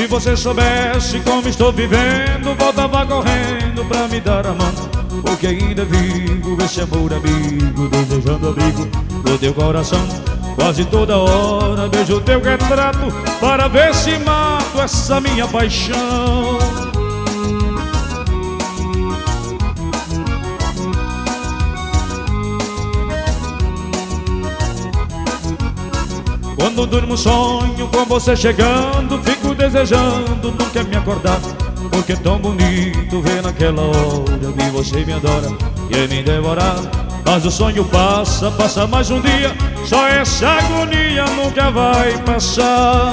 você soubesse como estou vivendo, voltava correndo pra me dar a mão, porque ainda vivo esse amor amigo, desejando abrigo do teu coração. Quase toda hora vejo teu retrato para ver se mato essa minha paixão. Quando durmo sonho com você chegando, fico desejando nunca me acordar, porque é tão bonito ver naquela hora que você me adora e é me devorar. Mas o sonho passa, passa mais um dia, só essa agonia nunca vai passar.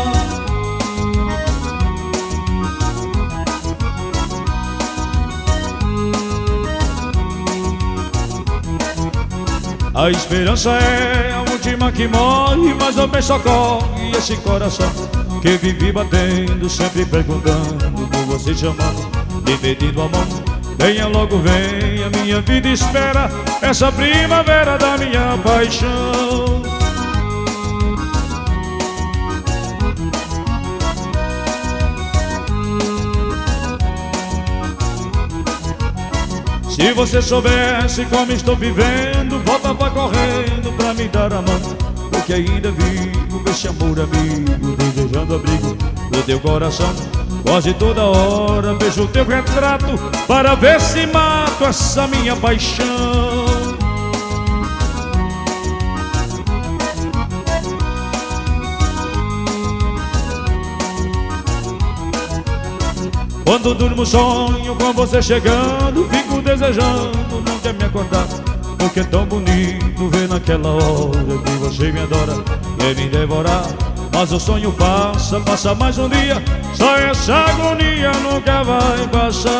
A esperança é a última que morre, mas também socorre esse coração que vive batendo, sempre perguntando por você, chamando, me pedindo amor. Venha logo, venha, minha vida espera essa primavera da minha paixão. Se você soubesse como estou vivendo, voltava correndo pra me dar a mão, porque ainda vivo esse amor amigo, desejando abrigo do teu coração. Quase toda hora vejo o teu retrato para ver se mato essa minha paixão. Quando durmo sonho com você chegando, fico desejando nunca me acordar, porque é tão bonito ver naquela hora que você me adora e me devorar. Mas o sonho passa, passa mais um dia, só essa agonia nunca vai passar.